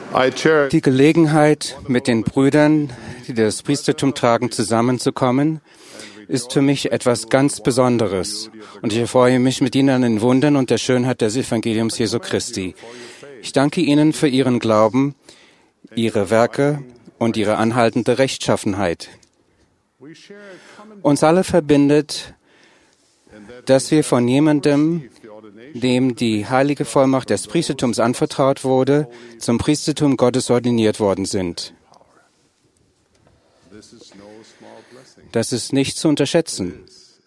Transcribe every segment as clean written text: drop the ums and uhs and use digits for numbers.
Die Gelegenheit, mit den Brüdern, die das Priestertum tragen, zusammenzukommen, ist für mich etwas ganz Besonderes. Und ich freue mich mit Ihnen an den Wundern und der Schönheit des Evangeliums Jesu Christi. Ich danke Ihnen für Ihren Glauben, Ihre Werke und Ihre anhaltende Rechtschaffenheit. Uns alle verbindet, dass wir von jemandem, dem die heilige Vollmacht des Priestertums anvertraut wurde, zum Priestertum Gottes ordiniert worden sind. Das ist nicht zu unterschätzen.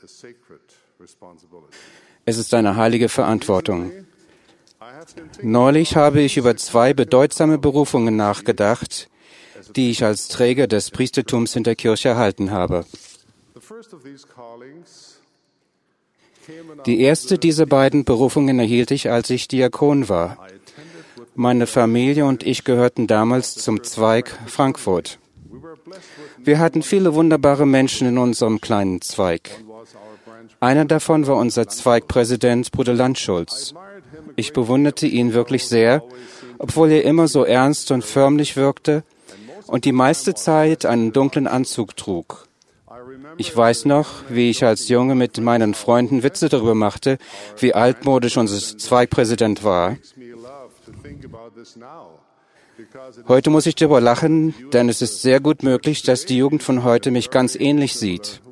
Es ist eine heilige Verantwortung. Neulich habe ich über 2 bedeutsame Berufungen nachgedacht, die ich als Träger des Priestertums in der Kirche erhalten habe. Die erste dieser beiden Berufungen erhielt ich, als ich Diakon war. Meine Familie und ich gehörten damals zum Zweig Frankfurt. Wir hatten viele wunderbare Menschen in unserem kleinen Zweig. Einer davon war unser Zweigpräsident, Bruder Landschulz. Ich bewunderte ihn wirklich sehr, obwohl er immer so ernst und förmlich wirkte und die meiste Zeit einen dunklen Anzug trug. Ich weiß noch, wie ich als Junge mit meinen Freunden Witze darüber machte, wie altmodisch unser Zweigpräsident war. Heute muss ich darüber lachen, denn es ist sehr gut möglich, dass die Jugend von heute mich ganz ähnlich sieht.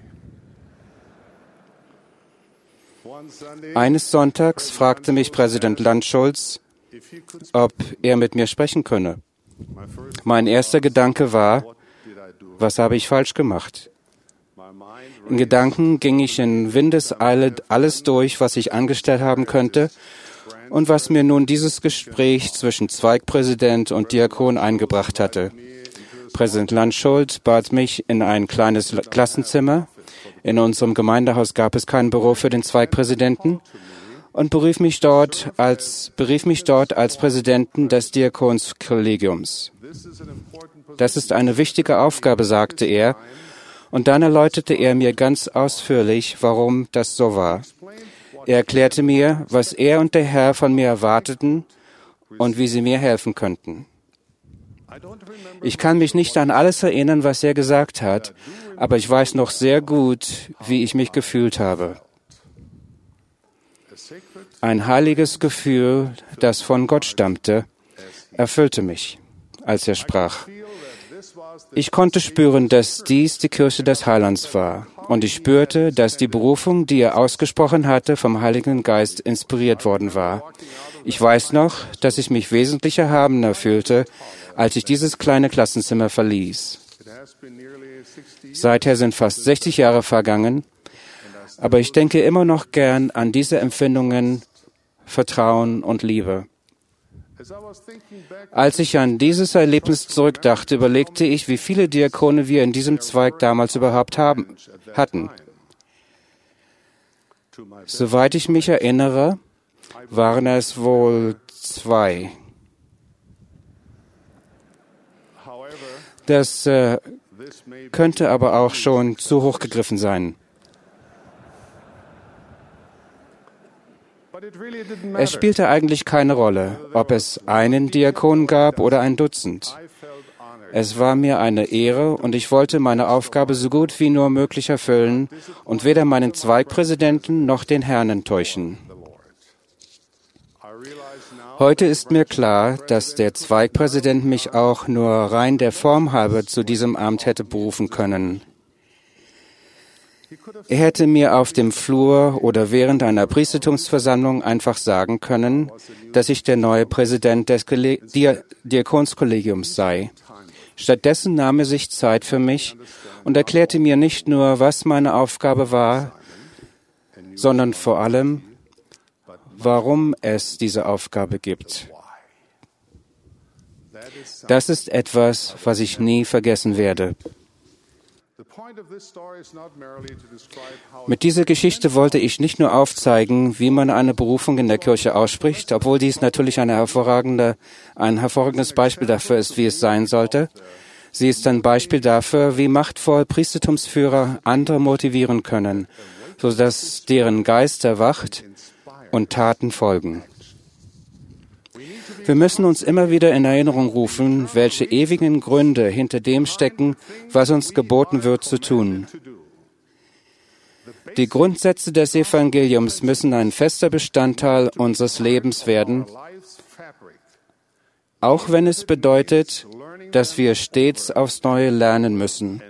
Eines Sonntags fragte mich Präsident Landschulz, ob er mit mir sprechen könne. Mein erster Gedanke war, was habe ich falsch gemacht? In Gedanken ging ich in Windeseile alles durch, was ich angestellt haben könnte und was mir nun dieses Gespräch zwischen Zweigpräsident und Diakon eingebracht hatte. Präsident Landschulz bat mich in ein kleines Klassenzimmer. In unserem Gemeindehaus gab es kein Büro für den Zweigpräsidenten und berief mich dort als Präsidenten des Diakonskollegiums. Das ist eine wichtige Aufgabe, sagte er. Und dann erläuterte er mir ganz ausführlich, warum das so war. Er erklärte mir, was er und der Herr von mir erwarteten und wie sie mir helfen könnten. Ich kann mich nicht an alles erinnern, was er gesagt hat, aber ich weiß noch sehr gut, wie ich mich gefühlt habe. Ein heiliges Gefühl, das von Gott stammte, erfüllte mich, als er sprach. Ich konnte spüren, dass dies die Kirche des Heilands war. Und ich spürte, dass die Berufung, die er ausgesprochen hatte, vom Heiligen Geist inspiriert worden war. Ich weiß noch, dass ich mich wesentlich erhabener fühlte, als ich dieses kleine Klassenzimmer verließ. Seither sind fast 60 Jahre vergangen, aber ich denke immer noch gern an diese Empfindungen, Vertrauen und Liebe. Als ich an dieses Erlebnis zurückdachte, überlegte ich, wie viele Diakone wir in diesem Zweig damals überhaupt hatten. Soweit ich mich erinnere, waren es wohl 2. Das könnte aber auch schon zu hoch gegriffen sein. Es spielte eigentlich keine Rolle, ob es einen Diakon gab oder ein Dutzend. Es war mir eine Ehre und ich wollte meine Aufgabe so gut wie nur möglich erfüllen und weder meinen Zweigpräsidenten noch den Herrn enttäuschen. Heute ist mir klar, dass der Zweigpräsident mich auch nur rein der Form halber zu diesem Amt hätte berufen können. Er hätte mir auf dem Flur oder während einer Priestertumsversammlung einfach sagen können, dass ich der neue Präsident des Diakonskollegiums sei. Stattdessen nahm er sich Zeit für mich und erklärte mir nicht nur, was meine Aufgabe war, sondern vor allem, warum es diese Aufgabe gibt. Das ist etwas, was ich nie vergessen werde. Mit dieser Geschichte wollte ich nicht nur aufzeigen, wie man eine Berufung in der Kirche ausspricht, obwohl dies natürlich ein hervorragendes Beispiel dafür ist, wie es sein sollte. Sie ist ein Beispiel dafür, wie machtvoll Priestertumsführer andere motivieren können, sodass deren Geist erwacht und Taten folgen. Wir müssen uns immer wieder in Erinnerung rufen, welche ewigen Gründe hinter dem stecken, was uns geboten wird zu tun. Die Grundsätze des Evangeliums müssen ein fester Bestandteil unseres Lebens werden, auch wenn es bedeutet, dass wir stets aufs Neue lernen müssen.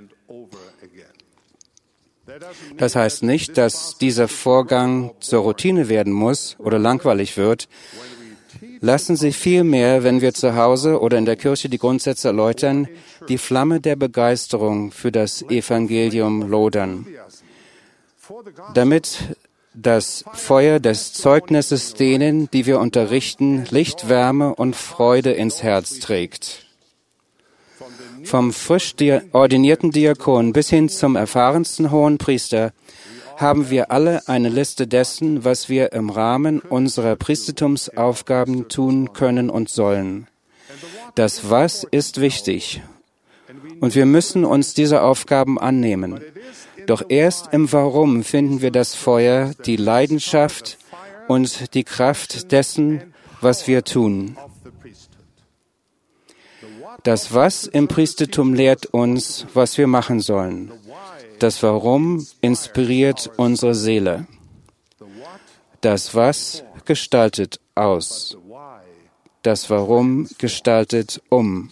Das heißt nicht, dass dieser Vorgang zur Routine werden muss oder langweilig wird. Lassen Sie vielmehr, wenn wir zu Hause oder in der Kirche die Grundsätze erläutern, die Flamme der Begeisterung für das Evangelium lodern, damit das Feuer des Zeugnisses denen, die wir unterrichten, Licht, Wärme und Freude ins Herz trägt. Vom frisch ordinierten Diakon bis hin zum erfahrensten Hohenpriester haben wir alle eine Liste dessen, was wir im Rahmen unserer Priestertumsaufgaben tun können und sollen. Das Was ist wichtig und wir müssen uns dieser Aufgaben annehmen. Doch erst im Warum finden wir das Feuer, die Leidenschaft und die Kraft dessen, was wir tun. Das Was im Priestertum lehrt uns, was wir machen sollen. Das Warum inspiriert unsere Seele. Das Was gestaltet aus. Das Warum gestaltet um.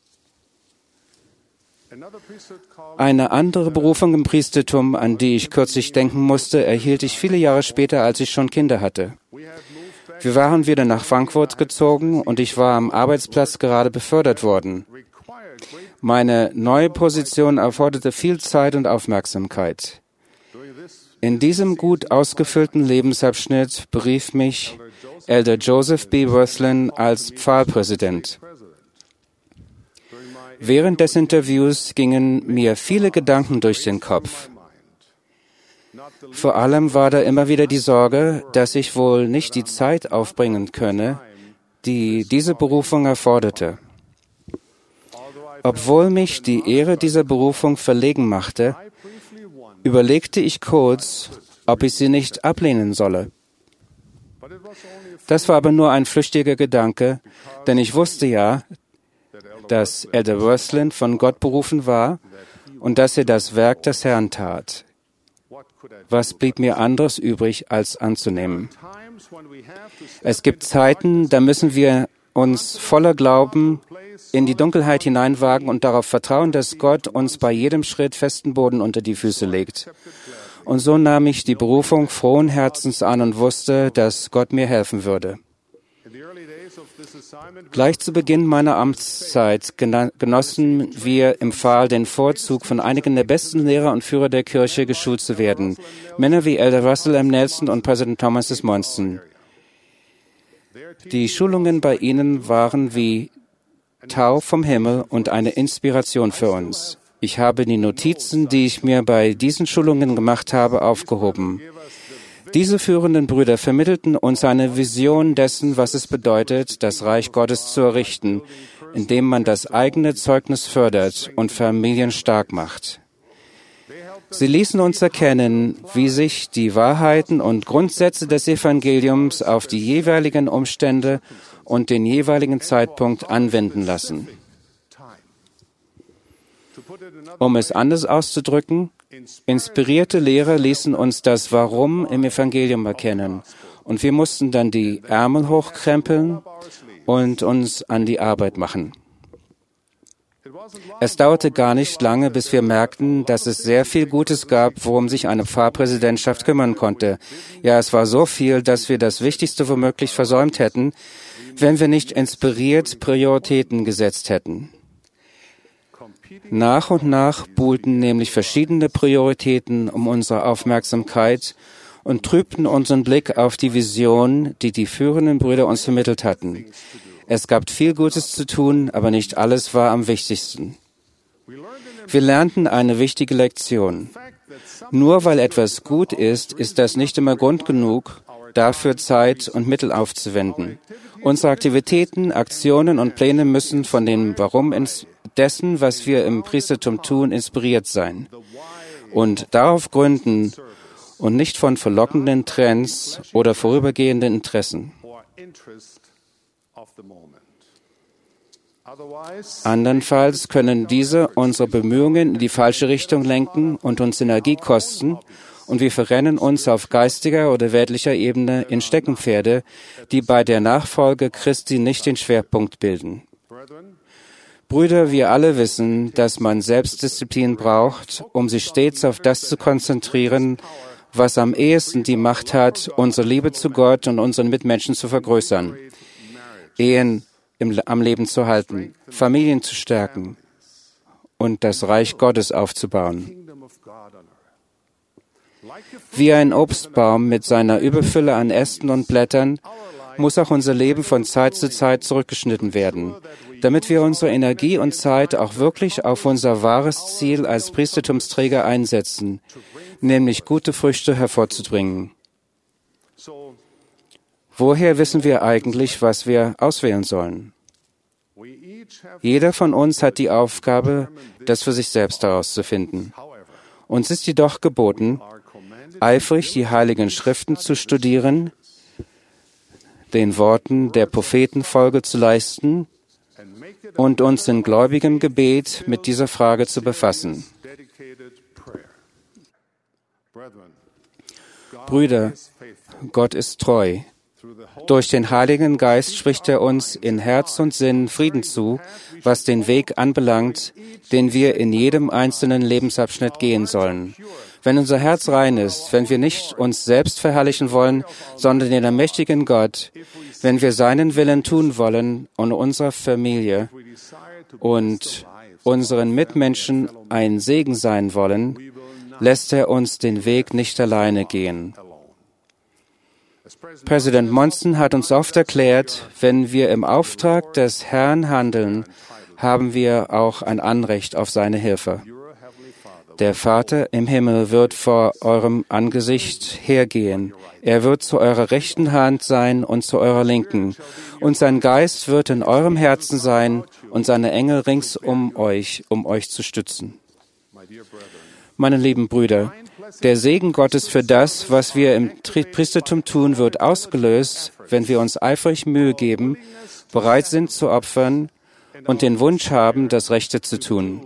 Eine andere Berufung im Priestertum, an die ich kürzlich denken musste, erhielt ich viele Jahre später, als ich schon Kinder hatte. Wir waren wieder nach Frankfurt gezogen und ich war am Arbeitsplatz gerade befördert worden. Meine neue Position erforderte viel Zeit und Aufmerksamkeit. In diesem gut ausgefüllten Lebensabschnitt berief mich Elder Joseph B. Worthlin als Pfarrpräsident. Während des Interviews gingen mir viele Gedanken durch den Kopf. Vor allem war da immer wieder die Sorge, dass ich wohl nicht die Zeit aufbringen könne, die diese Berufung erforderte. Obwohl mich die Ehre dieser Berufung verlegen machte, überlegte ich kurz, ob ich sie nicht ablehnen solle. Das war aber nur ein flüchtiger Gedanke, denn ich wusste ja, dass Elder Worthlin von Gott berufen war und dass er das Werk des Herrn tat. Was blieb mir anderes übrig, als anzunehmen? Es gibt Zeiten, da müssen wir uns voller Glauben in die Dunkelheit hineinwagen und darauf vertrauen, dass Gott uns bei jedem Schritt festen Boden unter die Füße legt. Und so nahm ich die Berufung frohen Herzens an und wusste, dass Gott mir helfen würde. Gleich zu Beginn meiner Amtszeit genossen wir im Pfahl den Vorzug, von einigen der besten Lehrer und Führer der Kirche geschult zu werden. Männer wie Elder Russell M. Nelson und Präsident Thomas S. Monson. Die Schulungen bei ihnen waren wie Tau vom Himmel und eine Inspiration für uns. Ich habe die Notizen, die ich mir bei diesen Schulungen gemacht habe, aufgehoben. Diese führenden Brüder vermittelten uns eine Vision dessen, was es bedeutet, das Reich Gottes zu errichten, indem man das eigene Zeugnis fördert und Familien stark macht. Sie ließen uns erkennen, wie sich die Wahrheiten und Grundsätze des Evangeliums auf die jeweiligen Umstände und den jeweiligen Zeitpunkt anwenden lassen. Um es anders auszudrücken, inspirierte Lehrer ließen uns das Warum im Evangelium erkennen und wir mussten dann die Ärmel hochkrempeln und uns an die Arbeit machen. Es dauerte gar nicht lange, bis wir merkten, dass es sehr viel Gutes gab, worum sich eine Pfarrpräsidentschaft kümmern konnte. Ja, es war so viel, dass wir das Wichtigste womöglich versäumt hätten, wenn wir nicht inspiriert Prioritäten gesetzt hätten. Nach und nach buhlten nämlich verschiedene Prioritäten um unsere Aufmerksamkeit und trübten unseren Blick auf die Vision, die die führenden Brüder uns vermittelt hatten. Es gab viel Gutes zu tun, aber nicht alles war am wichtigsten. Wir lernten eine wichtige Lektion. Nur weil etwas gut ist, ist das nicht immer Grund genug, dafür Zeit und Mittel aufzuwenden. Unsere Aktivitäten, Aktionen und Pläne müssen von dem Warum dessen, was wir im Priestertum tun, inspiriert sein und darauf gründen und nicht von verlockenden Trends oder vorübergehenden Interessen. Andernfalls können diese unsere Bemühungen in die falsche Richtung lenken und uns Energie kosten, und wir verrennen uns auf geistiger oder weltlicher Ebene in Steckenpferde, die bei der Nachfolge Christi nicht den Schwerpunkt bilden. Brüder, wir alle wissen, dass man Selbstdisziplin braucht, um sich stets auf das zu konzentrieren, was am ehesten die Macht hat, unsere Liebe zu Gott und unseren Mitmenschen zu vergrößern, Ehen am Leben zu halten, Familien zu stärken und das Reich Gottes aufzubauen. Wie ein Obstbaum mit seiner Überfülle an Ästen und Blättern muss auch unser Leben von Zeit zu Zeit zurückgeschnitten werden, damit wir unsere Energie und Zeit auch wirklich auf unser wahres Ziel als Priestertumsträger einsetzen, nämlich gute Früchte hervorzubringen. Woher wissen wir eigentlich, was wir auswählen sollen? Jeder von uns hat die Aufgabe, das für sich selbst herauszufinden. Uns ist jedoch geboten, eifrig die Heiligen Schriften zu studieren, den Worten der Propheten Folge zu leisten und uns in gläubigem Gebet mit dieser Frage zu befassen. Brüder, Gott ist treu. Durch den Heiligen Geist spricht er uns in Herz und Sinn Frieden zu, was den Weg anbelangt, den wir in jedem einzelnen Lebensabschnitt gehen sollen. Wenn unser Herz rein ist, wenn wir nicht uns selbst verherrlichen wollen, sondern den allmächtigen Gott, wenn wir seinen Willen tun wollen und unserer Familie und unseren Mitmenschen ein Segen sein wollen, lässt er uns den Weg nicht alleine gehen. Präsident Monson hat uns oft erklärt, wenn wir im Auftrag des Herrn handeln, haben wir auch ein Anrecht auf seine Hilfe. Der Vater im Himmel wird vor eurem Angesicht hergehen. Er wird zu eurer rechten Hand sein und zu eurer linken. Und sein Geist wird in eurem Herzen sein und seine Engel rings um euch zu stützen. Meine lieben Brüder, der Segen Gottes für das, was wir im Priestertum tun, wird ausgelöst, wenn wir uns eifrig Mühe geben, bereit sind zu opfern und den Wunsch haben, das Rechte zu tun.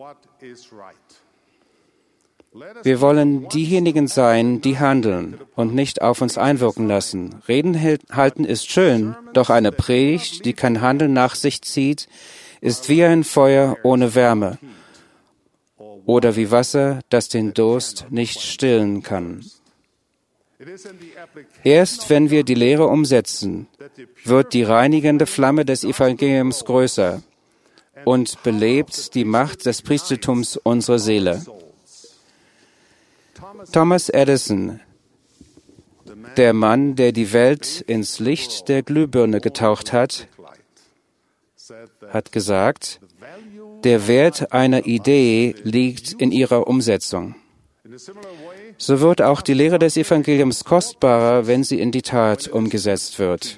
Wir wollen diejenigen sein, die handeln und nicht auf uns einwirken lassen. Reden halten ist schön, doch eine Predigt, die kein Handeln nach sich zieht, ist wie ein Feuer ohne Wärme oder wie Wasser, das den Durst nicht stillen kann. Erst wenn wir die Lehre umsetzen, wird die reinigende Flamme des Evangeliums größer und belebt die Macht des Priestertums unsere Seele. Thomas Edison, der Mann, der die Welt ins Licht der Glühbirne getaucht hat, hat gesagt, der Wert einer Idee liegt in ihrer Umsetzung. So wird auch die Lehre des Evangeliums kostbarer, wenn sie in die Tat umgesetzt wird.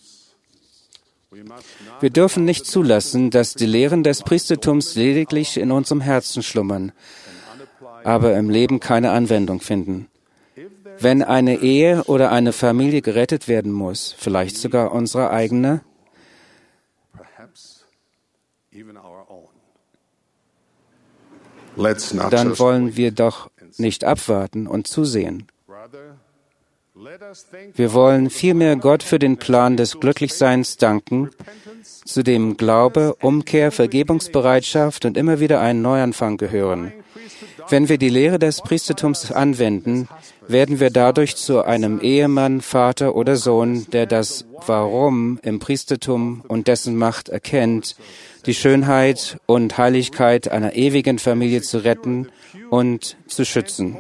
Wir dürfen nicht zulassen, dass die Lehren des Priestertums lediglich in unserem Herzen schlummern, aber im Leben keine Anwendung finden. Wenn eine Ehe oder eine Familie gerettet werden muss, vielleicht sogar unsere eigene, dann wollen wir doch nicht abwarten und zusehen. Wir wollen vielmehr Gott für den Plan des Glücklichseins danken, zu dem Glaube, Umkehr, Vergebungsbereitschaft und immer wieder einen Neuanfang gehören. Wenn wir die Lehre des Priestertums anwenden, werden wir dadurch zu einem Ehemann, Vater oder Sohn, der das Warum im Priestertum und dessen Macht erkennt, die Schönheit und Heiligkeit einer ewigen Familie zu retten und zu schützen.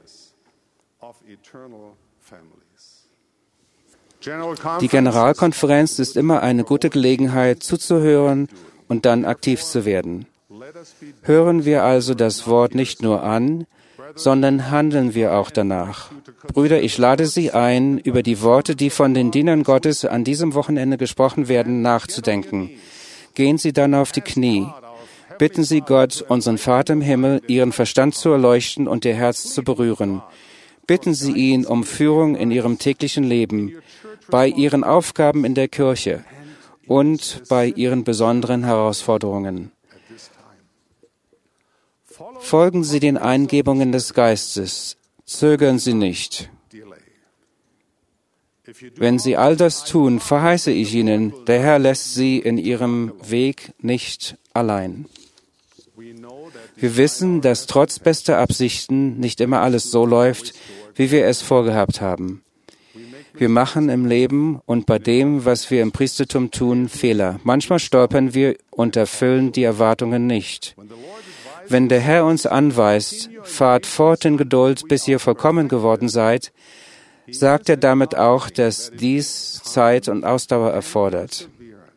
Die Generalkonferenz ist immer eine gute Gelegenheit, zuzuhören und dann aktiv zu werden. Hören wir also das Wort nicht nur an, sondern handeln wir auch danach. Brüder, ich lade Sie ein, über die Worte, die von den Dienern Gottes an diesem Wochenende gesprochen werden, nachzudenken. Gehen Sie dann auf die Knie. Bitten Sie Gott, unseren Vater im Himmel, Ihren Verstand zu erleuchten und Ihr Herz zu berühren. Bitten Sie ihn um Führung in Ihrem täglichen Leben, bei Ihren Aufgaben in der Kirche und bei ihren besonderen Herausforderungen. Folgen Sie den Eingebungen des Geistes, zögern Sie nicht. Wenn Sie all das tun, verheiße ich Ihnen, der Herr lässt Sie in Ihrem Weg nicht allein. Wir wissen, dass trotz bester Absichten nicht immer alles so läuft, wie wir es vorgehabt haben. Wir machen im Leben und bei dem, was wir im Priestertum tun, Fehler. Manchmal stolpern wir und erfüllen die Erwartungen nicht. Wenn der Herr uns anweist, fahrt fort in Geduld, bis ihr vollkommen geworden seid, sagt er damit auch, dass dies Zeit und Ausdauer erfordert.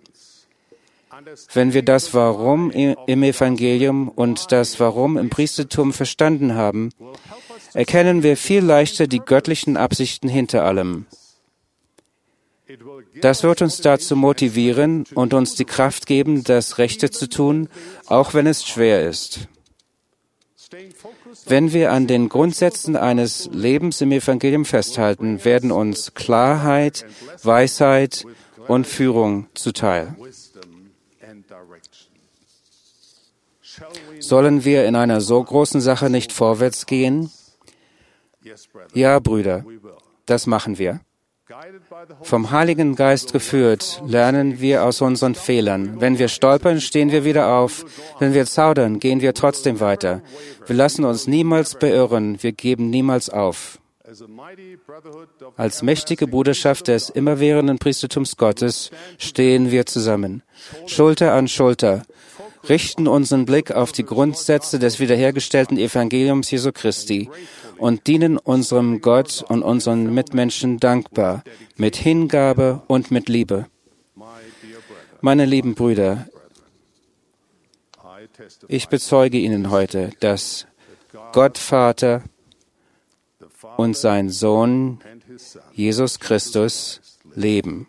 Wenn wir das Warum im Evangelium und das Warum im Priestertum verstanden haben, erkennen wir viel leichter die göttlichen Absichten hinter allem. Das wird uns dazu motivieren und uns die Kraft geben, das Rechte zu tun, auch wenn es schwer ist. Wenn wir an den Grundsätzen eines Lebens im Evangelium festhalten, werden uns Klarheit, Weisheit und Führung zuteil. Sollen wir in einer so großen Sache nicht vorwärts gehen? Ja, Brüder, das machen wir. Vom Heiligen Geist geführt, lernen wir aus unseren Fehlern. Wenn wir stolpern, stehen wir wieder auf. Wenn wir zaudern, gehen wir trotzdem weiter. Wir lassen uns niemals beirren. Wir geben niemals auf. Als mächtige Bruderschaft des immerwährenden Priestertums Gottes stehen wir zusammen, Schulter an Schulter, richten unseren Blick auf die Grundsätze des wiederhergestellten Evangeliums Jesu Christi und dienen unserem Gott und unseren Mitmenschen dankbar, mit Hingabe und mit Liebe. Meine lieben Brüder, ich bezeuge Ihnen heute, dass Gott Vater und sein Sohn Jesus Christus leben.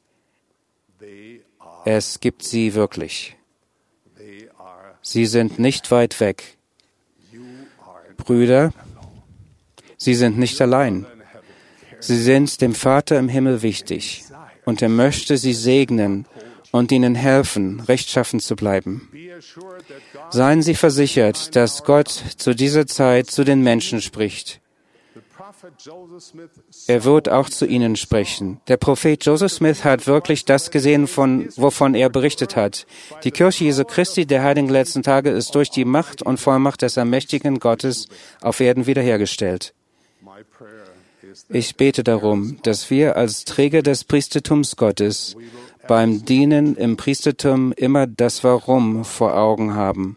Es gibt sie wirklich. Sie sind nicht weit weg. Brüder, Sie sind nicht allein. Sie sind dem Vater im Himmel wichtig und er möchte Sie segnen und Ihnen helfen, rechtschaffen zu bleiben. Seien Sie versichert, dass Gott zu dieser Zeit zu den Menschen spricht. Er wird auch zu Ihnen sprechen. Der Prophet Joseph Smith hat wirklich das gesehen, wovon er berichtet hat. Die Kirche Jesu Christi der heiligen letzten Tage ist durch die Macht und Vollmacht des allmächtigen Gottes auf Erden wiederhergestellt. Ich bete darum, dass wir als Träger des Priestertums Gottes beim Dienen im Priestertum immer das Warum vor Augen haben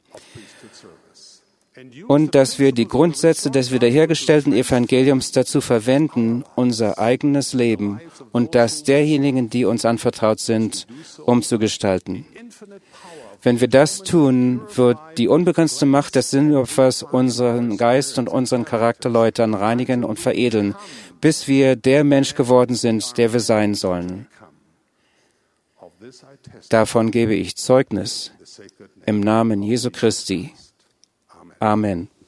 und dass wir die Grundsätze des wiederhergestellten Evangeliums dazu verwenden, unser eigenes Leben und das derjenigen, die uns anvertraut sind, umzugestalten. Wenn wir das tun, wird die unbegrenzte Macht des Sündopfers unseren Geist und unseren Charakter läutern, reinigen und veredeln, bis wir der Mensch geworden sind, der wir sein sollen. Davon gebe ich Zeugnis im Namen Jesu Christi. Amen.